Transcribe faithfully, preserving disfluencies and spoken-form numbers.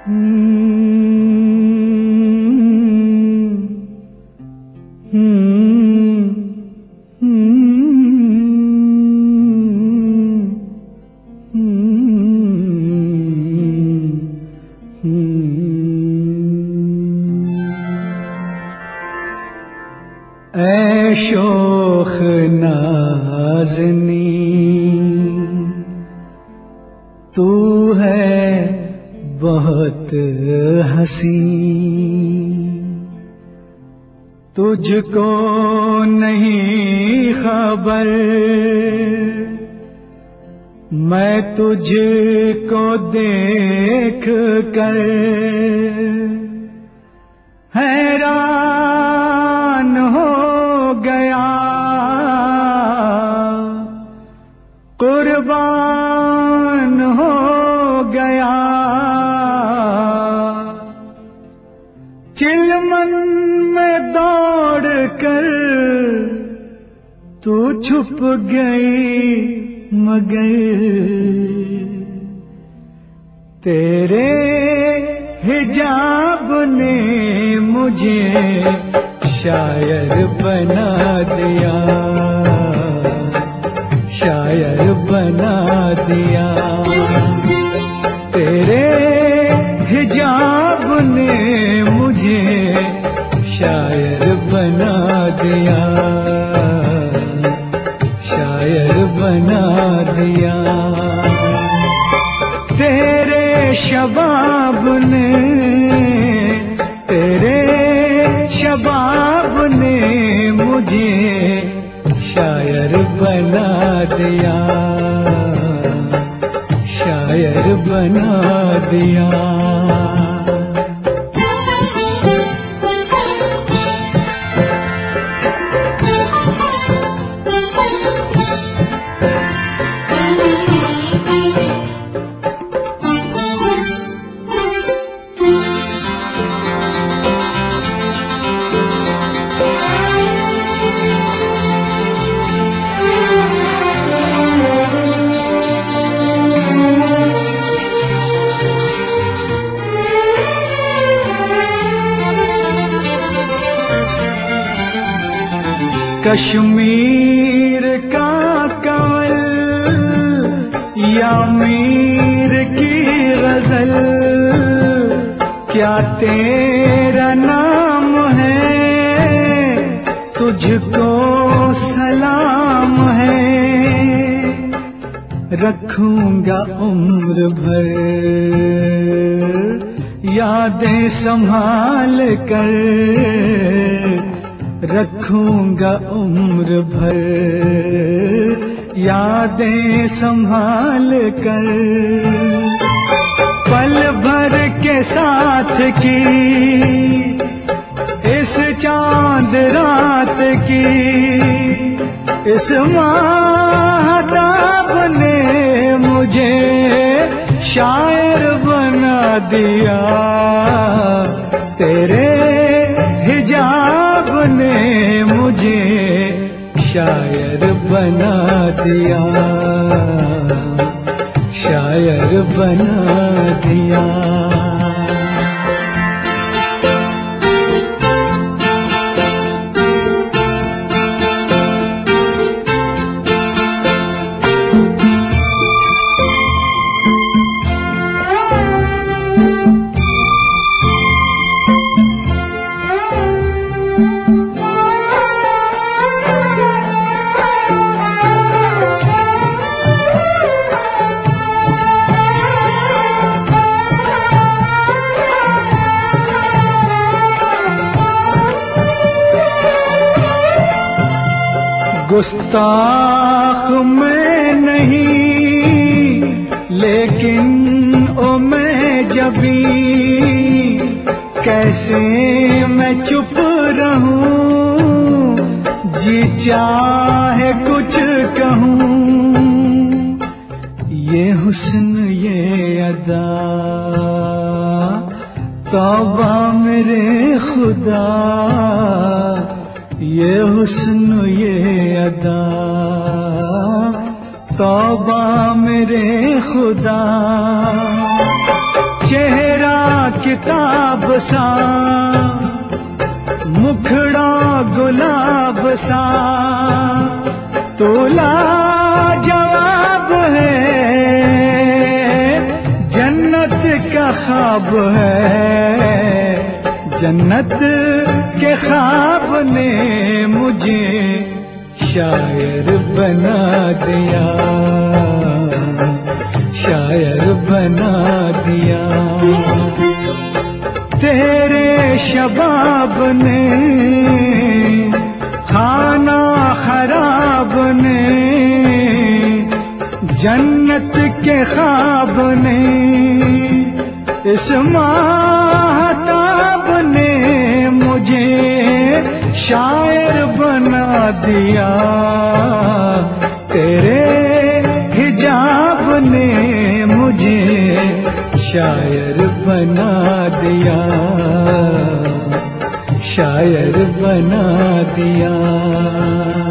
ऐ शोख नाज़नी तू है बहुत हसी, तुझको नहीं खबर मैं तुझको देख कर हैरान हो गया, कुर्बान हो गया। चिलमन में दौड़ कर तू छुप गई, मगर तेरे हिजाब ने मुझे शायर बना दिया, शायर बना दिया। तेरे हिजाब ने मुझे शायर बना दिया, शायर बना दिया। तेरे शबाब ने, तेरे शबाब ने मुझे शायर बना दिया, शायर बना दिया। कश्मीर का कंवल या मीर की गजल, क्या तेरा नाम है, तुझको सलाम है। रखूंगा उम्र भर यादें संभाल कर, रखूंगा उम्र भर यादें संभाल कर। पल भर के साथ की इस चांद रात की, इस माहताब ने मुझे शायर बना दिया। तेरे हिजाब ने मुझे शायर बना दिया, शायर बना दिया। गुस्ताख मैं नहीं लेकिन ओ मैं जबी, कैसे मैं चुप रहूं, जी चाहे कुछ कहूं। ये हुस्न ये अदा तौबा मेरे खुदा, ये हुस्न ये अदा तौबा मेरे खुदा। चेहरा किताब सा, मुखड़ा गुलाब सा, तो लाजवाब है, जन्नत का ख्वाब है। जन्नत के ख्वाब ने मुझे शायर बना दिया, शायर बना दिया। तेरे शबाब ने, खाना खराब ने, जन्नत के ख्वाब ने, इस माहताब ने मुझे शायर बना दिया। तेरे हिजाब ने मुझे शायर बना दिया, शायर बना दिया।